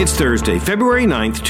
It's Thursday, February 9th,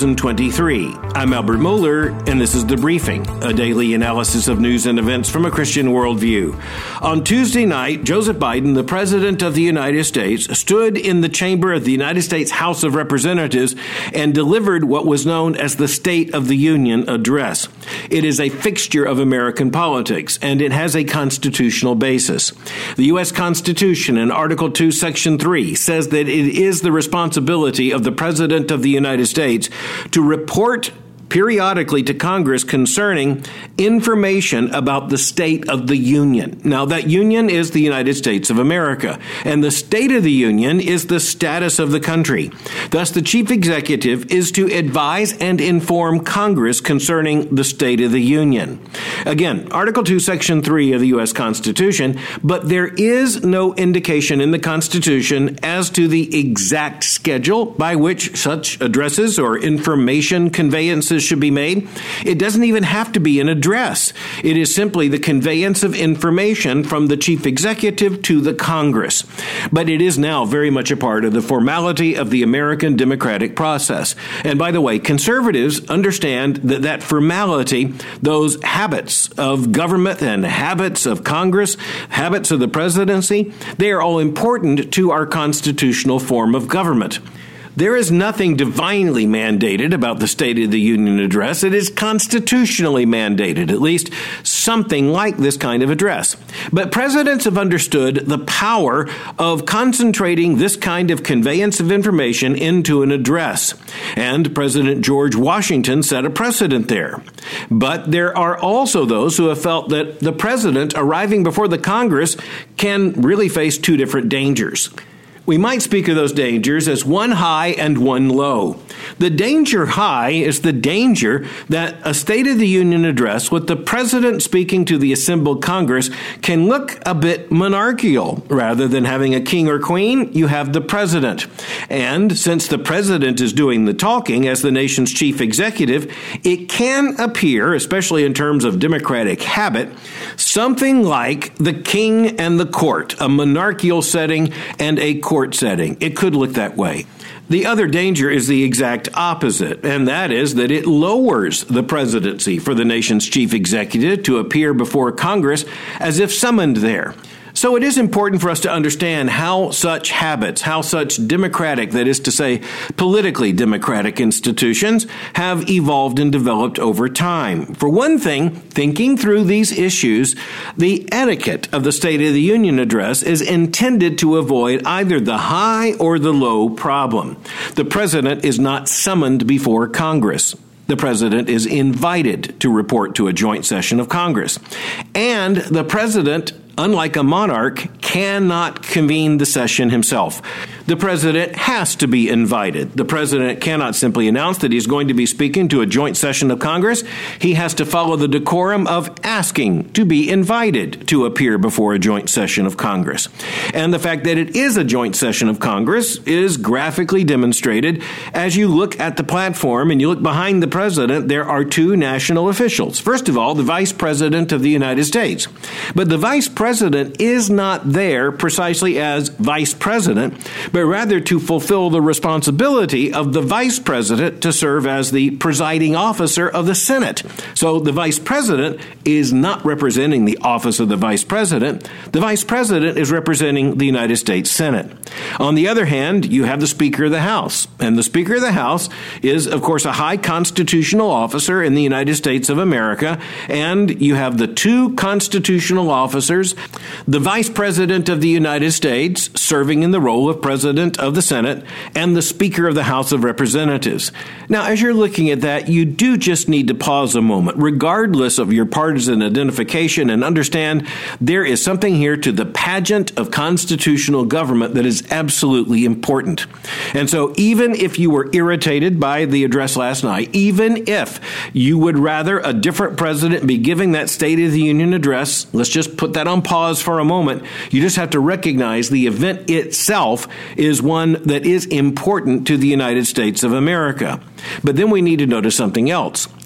2023. I'm Albert Mohler, and this is The Briefing, a daily analysis of news and events from a Christian worldview. On Tuesday night, Joseph Biden, the President of the United States, stood in the chamber of the United States House of Representatives and delivered what was known as the State of the Union address. It is a fixture of American politics, and it has a constitutional basis. The U.S. Constitution in Article 2, Section 3 says that it is the responsibility of the President of the United States to report periodically to Congress concerning information about the state of the Union. Now, that Union is the United States of America, and the State of the Union is the status of the country. Thus, the Chief Executive is to advise and inform Congress concerning the State of the Union. Again, Article 2, Section 3 of the U.S. Constitution, but there is no indication in the Constitution as to the exact schedule by which such addresses or information conveyances should be made. It doesn't even have to be an address. It is simply the conveyance of information from the Chief Executive to the Congress. But it is now very much a part of the formality of the American democratic process. And by the way, conservatives understand that formality, those habits of government and habits of Congress, habits of the presidency, they are all important to our constitutional form of government. There is nothing divinely mandated about the State of the Union address. It is constitutionally mandated, at least something like this kind of address. But presidents have understood the power of concentrating this kind of conveyance of information into an address. And President George Washington set a precedent there. But there are also those who have felt that the president arriving before the Congress can really face two different dangers. We might speak of those dangers as one high and one low. The danger high is the danger that a State of the Union address with the president speaking to the assembled Congress can look a bit monarchical. Rather than having a king or queen, you have the president. And since the president is doing the talking as the nation's chief executive, it can appear, especially in terms of democratic habit, something like the king and the court, a monarchical setting and a court setting. It could look that way. The other danger is the exact opposite, and that is that it lowers the presidency for the nation's chief executive to appear before Congress as if summoned there. So it is important for us to understand how such habits, how such democratic, that is to say, politically democratic institutions have evolved and developed over time. For one thing, thinking through these issues, the etiquette of the State of the Union address is intended to avoid either the high or the low problem. The president is not summoned before Congress. The president is invited to report to a joint session of Congress. And the president, unlike a monarch, cannot convene the session himself. The president has to be invited. The president cannot simply announce that he's going to be speaking to a joint session of Congress. He has to follow the decorum of asking to be invited to appear before a joint session of Congress. And the fact that it is a joint session of Congress is graphically demonstrated. As you look at the platform and you look behind the president, there are two national officials. First of all, the Vice President of the United States. But the Vice President is not there precisely as Vice President, but rather to fulfill the responsibility of the Vice President to serve as the presiding officer of the Senate. So the Vice President is not representing the office of the Vice President. The Vice President is representing the United States Senate. On the other hand, you have the Speaker of the House. And the Speaker of the House is, of course, a high constitutional officer in the United States of America. And you have the two constitutional officers, the Vice President of the United States, serving in the role of President of the Senate, and the Speaker of the House of Representatives. Now, as you're looking at that, you do just need to pause a moment, regardless of your partisan identification, and understand there is something here to the pageant of constitutional government that is absolutely important. And so even if you were irritated by the address last night, even if you would rather a different president be giving that State of the Union address, let's just put that on pause for a moment. You just have to recognize the event itself is one that is important to the United States of America. But then we need to notice something else.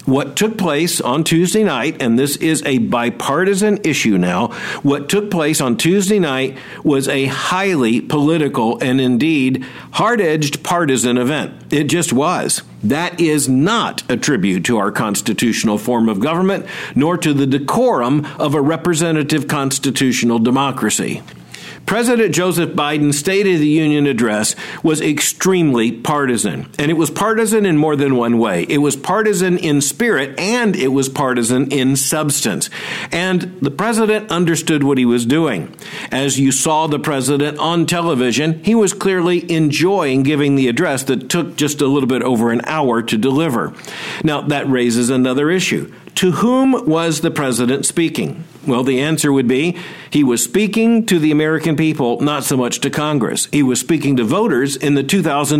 What took place on Tuesday night, and this is a bipartisan issue now, what took place on Tuesday night was a highly political and indeed hard-edged partisan event. It just was. That is not a tribute to our constitutional form of government, nor to the decorum of a representative constitutional democracy. President Joseph Biden's State of the Union address was extremely partisan, and it was partisan in more than one way. It was partisan in spirit, and it was partisan in substance. And the president understood what he was doing. As you saw the president on television, he was clearly enjoying giving the address that took just a little bit over an hour to deliver. Now, that raises another issue. To whom was the president speaking? Well, the answer would be he was speaking to the American people, not so much to Congress. He was speaking to voters in the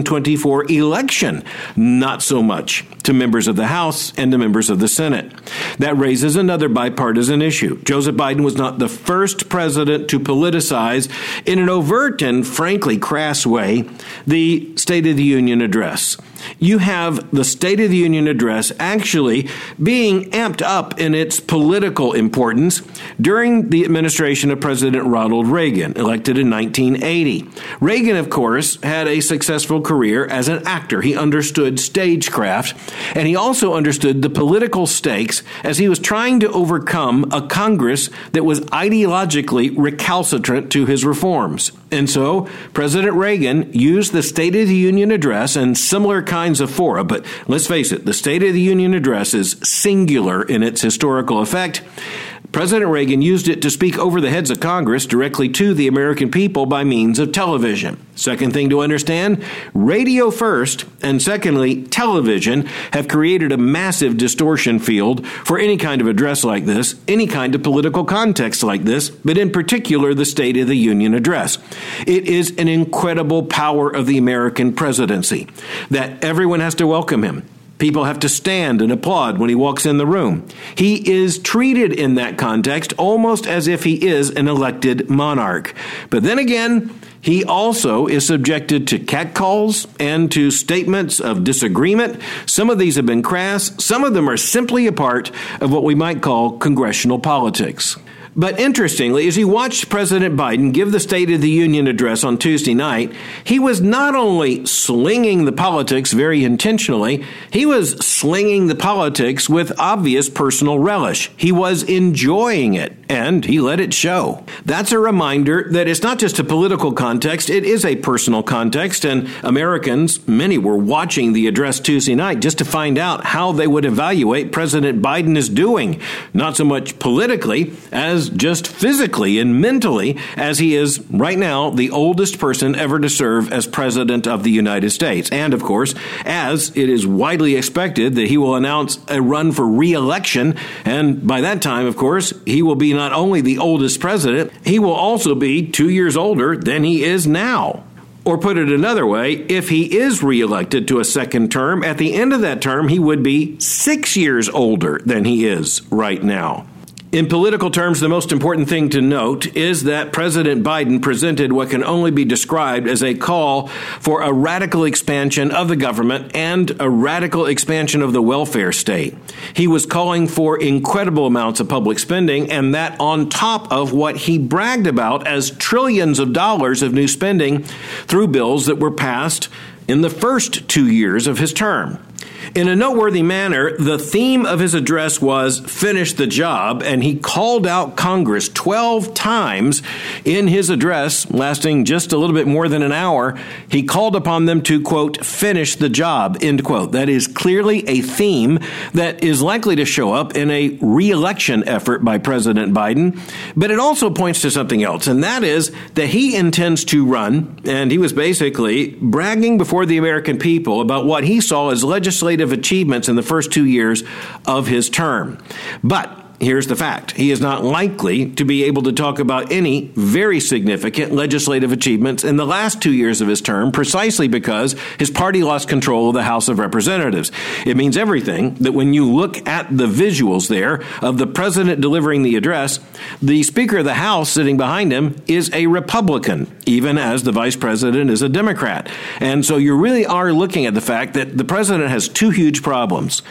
2024 election, not so much to members of the House and to members of the Senate. That raises another bipartisan issue. Joseph Biden was not the first president to politicize in an overt and frankly crass way the State of the Union address. You have the State of the Union address actually being amped up in its political importance during the administration of President Ronald Reagan, elected in 1980. Reagan, of course, had a successful career as an actor. He understood stagecraft, and he also understood the political stakes as he was trying to overcome a Congress that was ideologically recalcitrant to his reforms. And so President Reagan used the State of the Union address and similar kinds of fora, but let's face it, the State of the Union address is singular in its historical effect. President Reagan used it to speak over the heads of Congress directly to the American people by means of television. Second thing to understand, radio first, and secondly, television have created a massive distortion field for any kind of address like this, any kind of political context like this, but in particular, the State of the Union address. It is an incredible power of the American presidency that everyone has to welcome him. People have to stand and applaud when he walks in the room. He is treated in that context almost as if he is an elected monarch. But then again, he also is subjected to catcalls and to statements of disagreement. Some of these have been crass. Some of them are simply a part of what we might call congressional politics. But interestingly, as you watched President Biden give the State of the Union address on Tuesday night, he was not only slinging the politics very intentionally, he was slinging the politics with obvious personal relish. He was enjoying it, and he let it show. That's a reminder that it's not just a political context, it is a personal context, and Americans, many were watching the address Tuesday night just to find out how they would evaluate President Biden is doing, not so much politically as just physically and mentally, as he is right now the oldest person ever to serve as president of the United States. And of course, as it is widely expected that he will announce a run for re-election, and by that time, of course, he will be not only the oldest president, he will also be 2 years older than he is now. Or put it another way, if he is reelected to a second term, at the end of that term, he would be 6 years older than he is right now. In political terms, the most important thing to note is that President Biden presented what can only be described as a call for a radical expansion of the government and a radical expansion of the welfare state. He was calling for incredible amounts of public spending, and that on top of what he bragged about as trillions of dollars of new spending through bills that were passed in the first 2 years of his term. In a noteworthy manner, the theme of his address was finish the job, and he called out Congress 12 times in his address, lasting just a little bit more than an hour. He called upon them to, quote, finish the job, end quote. That is clearly a theme that is likely to show up in a re-election effort by President Biden, but it also points to something else, and that is that he intends to run, and he was basically bragging before the American people about what he saw as legislative achievements in the first 2 years of his term. But here's the fact. He is not likely to be able to talk about any very significant legislative achievements in the last 2 years of his term, precisely because his party lost control of the House of Representatives. It means everything that when you look at the visuals there of the president delivering the address, the Speaker of the House sitting behind him is a Republican, even as the Vice President is a Democrat. And so you really are looking at the fact that the president has two huge problems.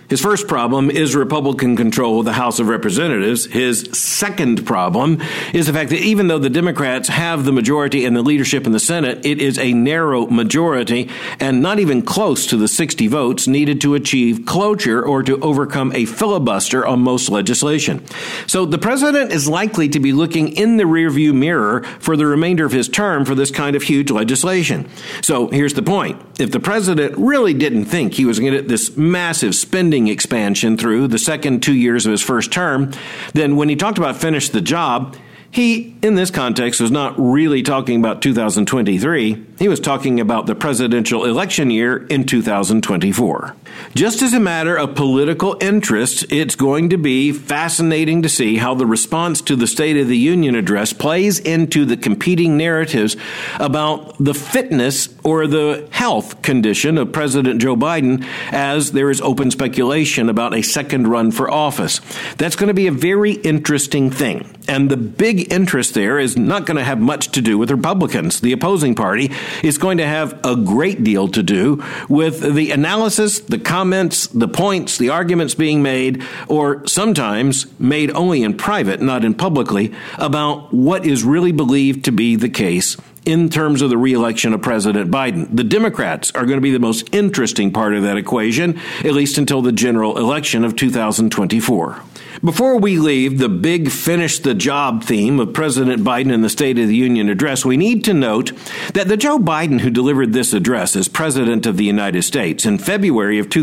His first problem is Republican control of the House of Representatives. His second problem is the fact that even though the Democrats have the majority and the leadership in the Senate, it is a narrow majority and not even close to the 60 votes needed to achieve cloture or to overcome a filibuster on most legislation. So the president is likely to be looking in the rearview mirror for the remainder of his term for this kind of huge legislation. So here's the point. If the president really didn't think he was going to get this massive spending expansion through the second 2 years of his first term, then when he talked about finish the job, he, in this context, was not really talking about 2023. He was talking about the presidential election year in 2024. Just as a matter of political interest, it's going to be fascinating to see how the response to the State of the Union address plays into the competing narratives about the fitness or the health condition of President Joe Biden, as there is open speculation about a second run for office. That's going to be a very interesting thing. And the big interest there is not going to have much to do with Republicans. The opposing party is going to have a great deal to do with the analysis, the comments, the points, the arguments being made, or sometimes made only in private, not in publicly, about what is really believed to be the case in terms of the re-election of President Biden. The Democrats are going to be the most interesting part of that equation, at least until the general election of 2024. Before we leave the big finish the job theme of President Biden in the State of the Union address, we need to note that the Joe Biden who delivered this address as President of the United States in February of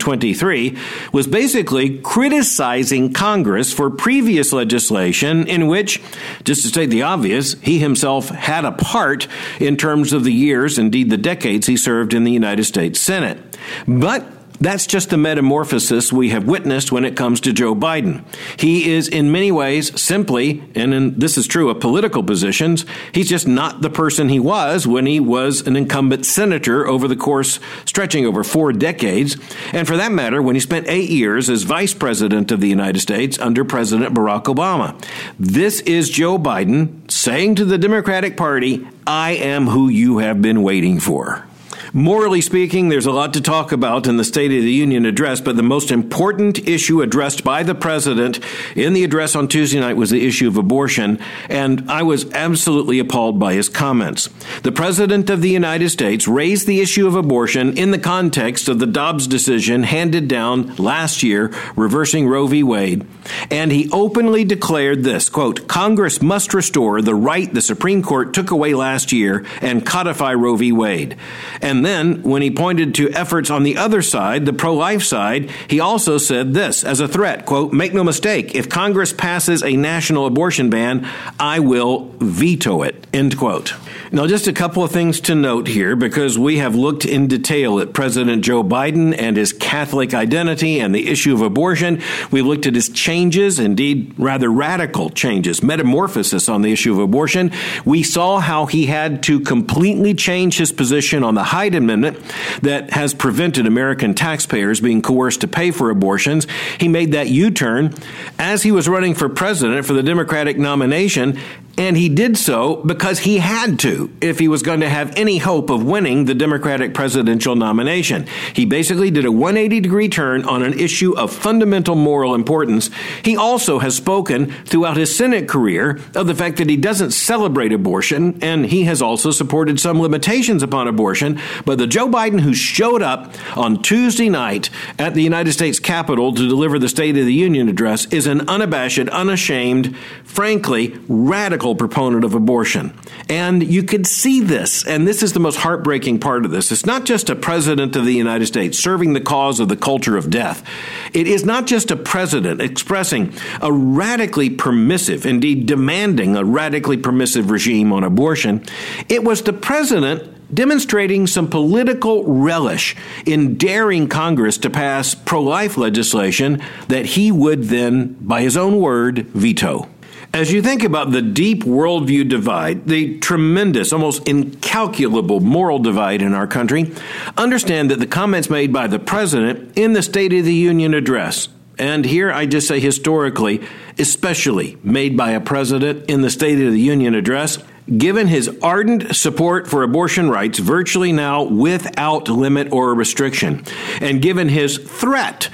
2023 was basically criticizing Congress for previous legislation in which, just to state the obvious, he himself had a part in terms of the years, indeed the decades he served in the United States Senate. But that's just the metamorphosis we have witnessed when it comes to Joe Biden. He is in many ways simply, and this is true of political positions, he's just not the person he was when he was an incumbent senator over the course stretching over 4 decades. And for that matter, when he spent 8 years as vice president of the United States under President Barack Obama. This is Joe Biden saying to the Democratic Party, I am who you have been waiting for. Morally speaking, there's a lot to talk about in the State of the Union address, but the most important issue addressed by the president in the address on Tuesday night was the issue of abortion, and I was absolutely appalled by his comments. The president of the United States raised the issue of abortion in the context of the Dobbs decision handed down last year, reversing Roe v. Wade, and he openly declared this, quote, Congress must restore the right the Supreme Court took away last year and codify Roe v. Wade. And then, when he pointed to efforts on the other side, the pro-life side, he also said this as a threat, quote, make no mistake, if Congress passes a national abortion ban, I will veto it, end quote. Now, just a couple of things to note here, because we have looked in detail at President Joe Biden and his Catholic identity and the issue of abortion. We've looked at his changes, indeed rather radical changes, metamorphosis on the issue of abortion. We saw how he had to completely change his position on the Hyde Amendment that has prevented American taxpayers being coerced to pay for abortions. He made that U-turn as he was running for president for the Democratic nomination, and he did so because he had to if he was going to have any hope of winning the Democratic presidential nomination. He basically did a 180-degree turn on an issue of fundamental moral importance. He also has spoken throughout his Senate career of the fact that he doesn't celebrate abortion, and he has also supported some limitations upon abortion. But the Joe Biden who showed up on Tuesday night at the United States Capitol to deliver the State of the Union address is an unabashed, unashamed, frankly, radical proponent of abortion. And you could see this, and this is the most heartbreaking part of this. It's not just a president of the United States serving the cause of the culture of death. It is not just a president expressing a radically permissive, indeed demanding a radically permissive regime on abortion. It was the president demonstrating some political relish in daring Congress to pass pro-life legislation that he would then, by his own word, veto. As you think about the deep worldview divide, the tremendous, almost incalculable moral divide in our country, understand that the comments made by the president in the State of the Union address, and here I just say historically, especially made by a president in the State of the Union address, given his ardent support for abortion rights virtually now without limit or restriction, and given his threat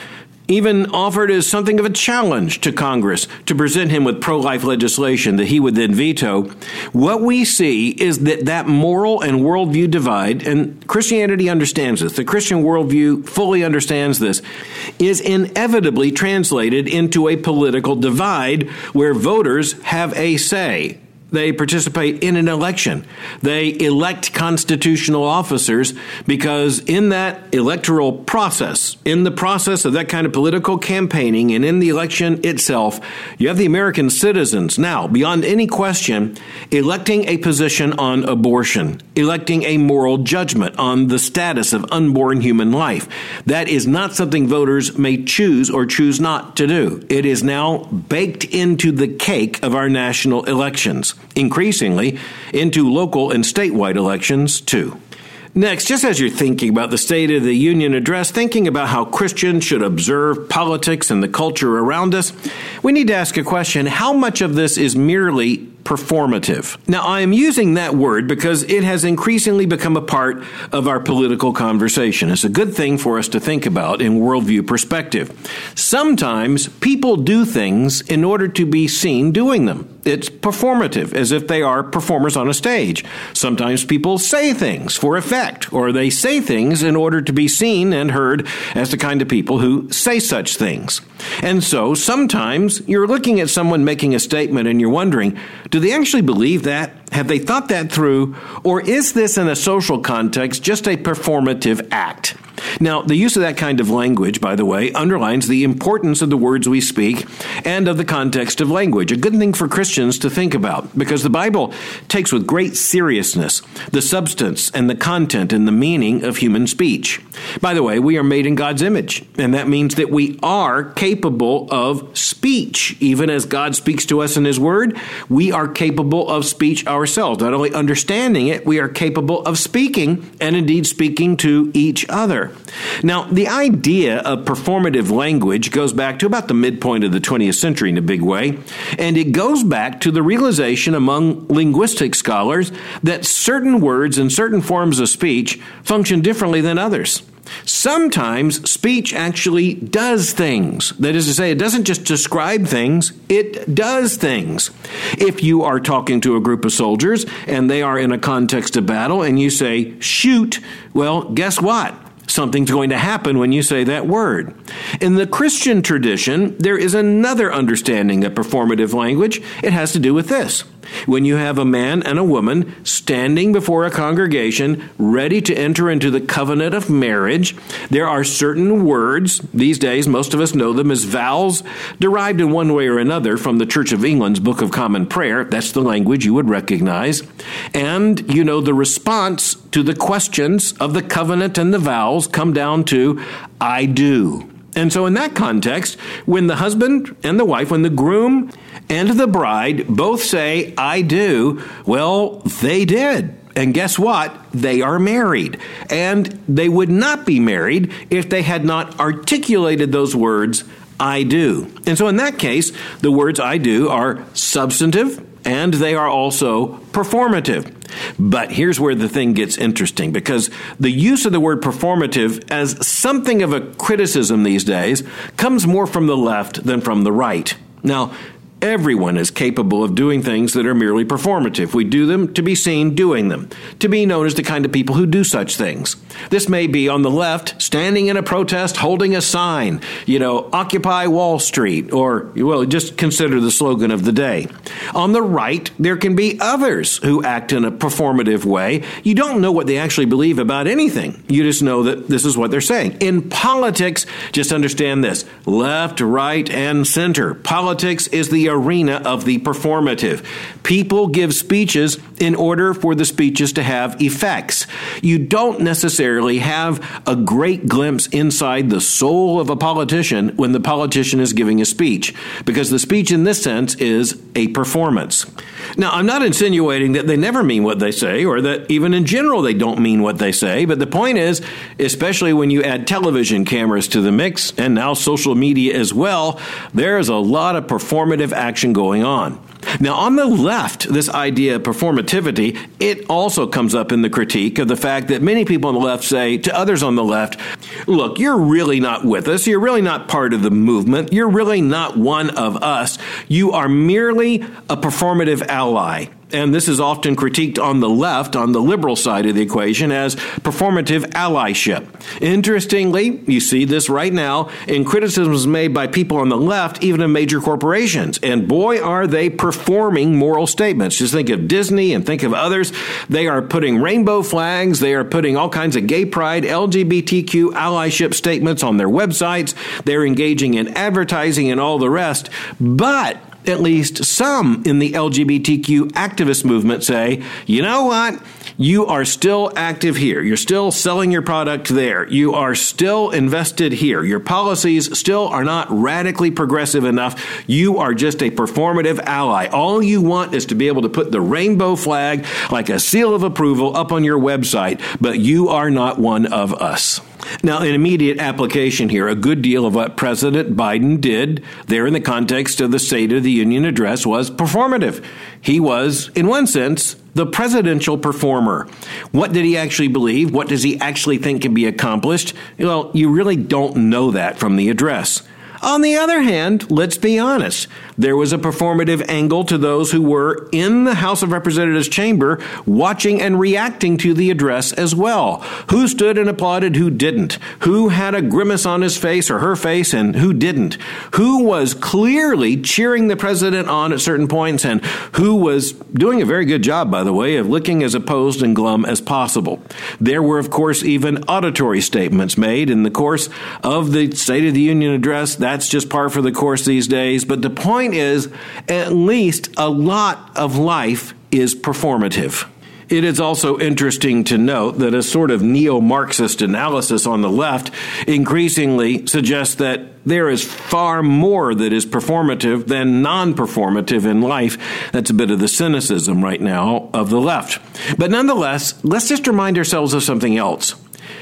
even offered as something of a challenge to Congress to present him with pro-life legislation that he would then veto. What we see is that moral and worldview divide, and Christianity understands this, the Christian worldview fully understands this, is inevitably translated into a political divide where voters have a say. They participate in an election. They elect constitutional officers because in that electoral process, in the process of that kind of political campaigning and in the election itself, you have the American citizens now, beyond any question, electing a position on abortion, electing a moral judgment on the status of unborn human life. That is not something voters may choose or choose not to do. It is now baked into the cake of our national elections, increasingly into local and statewide elections, too. Next, just as you're thinking about the State of the Union address, thinking about how Christians should observe politics and the culture around us, we need to ask a question: how much of this is merely performative? Now, I am using that word because it has increasingly become a part of our political conversation. It's a good thing for us to think about in worldview perspective. Sometimes people do things in order to be seen doing them. It's performative, as if they are performers on a stage. Sometimes people say things for effect, or they say things in order to be seen and heard as the kind of people who say such things. And so sometimes you're looking at someone making a statement and you're wondering, do they actually believe that? Have they thought that through? Or is this in a social context just a performative act? Now, the use of that kind of language, by the way, underlines the importance of the words we speak and of the context of language. A good thing for Christians to think about, because the Bible takes with great seriousness the substance and the content and the meaning of human speech. By the way, we are made in God's image, and that means that we are capable of speech. Even as God speaks to us in His Word, we are capable of speech ourselves. Not only understanding it, we are capable of speaking, and indeed speaking to each other. Now, the idea of performative language goes back to about the midpoint of the 20th century in a big way, and it goes back to the realization among linguistic scholars that certain words and certain forms of speech function differently than others. Sometimes speech actually does things. That is to say, it doesn't just describe things, it does things. If you are talking to a group of soldiers and they are in a context of battle and you say, shoot, well, guess what? Something's going to happen when you say that word. In the Christian tradition, there is another understanding of performative language. It has to do with this. When you have a man and a woman standing before a congregation ready to enter into the covenant of marriage, there are certain words, these days most of us know them as vows, derived in one way or another from the Church of England's Book of Common Prayer. That's the language you would recognize. And you know the response to the questions of the covenant and the vows come down to, I do. And so in that context, when the husband and the wife, when the groom and the bride both say, I do, well, they did. And guess what? They are married. And they would not be married if they had not articulated those words, I do. And so in that case, the words I do are substantive, and they are also performative. But here's where the thing gets interesting, because the use of the word performative as something of a criticism these days comes more from the left than from the right. Now, everyone is capable of doing things that are merely performative. We do them to be seen doing them, to be known as the kind of people who do such things. This may be on the left, standing in a protest, holding a sign, Occupy Wall Street, or, just consider the slogan of the day. On the right, there can be others who act in a performative way. You don't know what they actually believe about anything. You just know that this is what they're saying. In politics, just understand this: left, right, and center. Politics is the arena of the performative. People give speeches in order for the speeches to have effects. You don't necessarily have a great glimpse inside the soul of a politician when the politician is giving a speech, because the speech in this sense is a performance. Now, I'm not insinuating that they never mean what they say, or that even in general they don't mean what they say, but the point is, especially when you add television cameras to the mix, and now social media as well, there's a lot of performative action going on. Now, on the left, this idea of performativity, it also comes up in the critique of the fact that many people on the left say to others on the left, look, you're really not with us. You're really not part of the movement. You're really not one of us. You are merely a performative ally. And this is often critiqued on the left, on the liberal side of the equation, as performative allyship. Interestingly, you see this right now in criticisms made by people on the left, even in major corporations. And boy, are they performing moral statements. Just think of Disney and think of others. They are putting rainbow flags. They are putting all kinds of gay pride, LGBTQ allyship statements on their websites. They're engaging in advertising and all the rest. But at least some in the LGBTQ activist movement say, you know what? You are still active here. You're still selling your product there. You are still invested here. Your policies still are not radically progressive enough. You are just a performative ally. All you want is to be able to put the rainbow flag like a seal of approval up on your website, but you are not one of us. Now, in immediate application here, a good deal of what President Biden did there in the context of the State of the Union address was performative. He was, in one sense, the presidential performer. What did he actually believe? What does he actually think can be accomplished? Well, you really don't know that from the address. On the other hand, let's be honest. There was a performative angle to those who were in the House of Representatives chamber watching and reacting to the address as well. Who stood and applauded, who didn't? Who had a grimace on his face or her face and who didn't? Who was clearly cheering the president on at certain points and who was doing a very good job, by the way, of looking as opposed and glum as possible. There were, of course, even auditory statements made in the course of the State of the Union address. That's just par for the course these days. But the point is, at least a lot of life is performative. It is also interesting to note that a sort of neo-Marxist analysis on the left increasingly suggests that there is far more that is performative than non-performative in life. That's a bit of the cynicism right now of the left. But nonetheless, let's just remind ourselves of something else.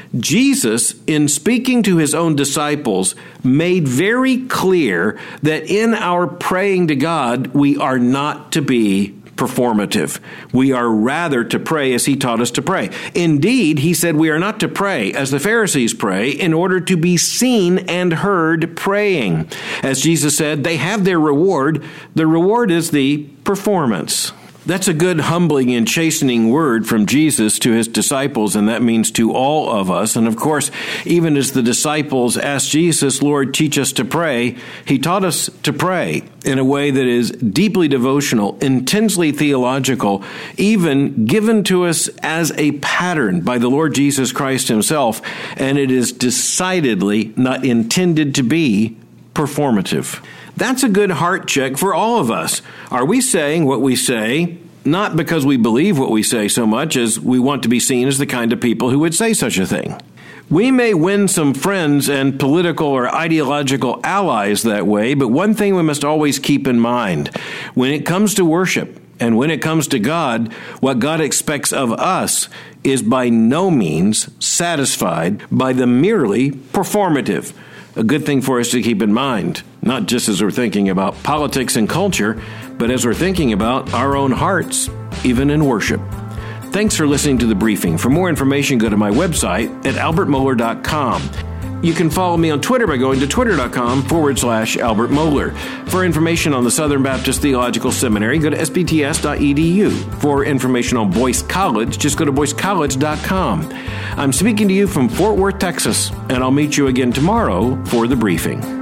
Jesus, in speaking to his own disciples, made very clear that in our praying to God, we are not to be performative. We are rather to pray as he taught us to pray. Indeed, he said we are not to pray as the Pharisees pray in order to be seen and heard praying. As Jesus said, they have their reward. The reward is the performance. That's a good humbling and chastening word from Jesus to his disciples, and that means to all of us. And of course, even as the disciples asked Jesus, Lord, teach us to pray, he taught us to pray in a way that is deeply devotional, intensely theological, even given to us as a pattern by the Lord Jesus Christ himself, and it is decidedly not intended to be performative. That's a good heart check for all of us. Are we saying what we say, not because we believe what we say so much as we want to be seen as the kind of people who would say such a thing? We may win some friends and political or ideological allies that way, but one thing we must always keep in mind, when it comes to worship and when it comes to God, what God expects of us is by no means satisfied by the merely performative. A good thing for us to keep in mind, not just as we're thinking about politics and culture, but as we're thinking about our own hearts, even in worship. Thanks for listening to The Briefing. For more information, go to my website at albertmohler.com. You can follow me on Twitter by going to twitter.com/Albert Mohler. For information on the Southern Baptist Theological Seminary, go to sbts.edu. For information on Boyce College, just go to boycecollege.com. I'm speaking to you from Fort Worth, Texas, and I'll meet you again tomorrow for The Briefing.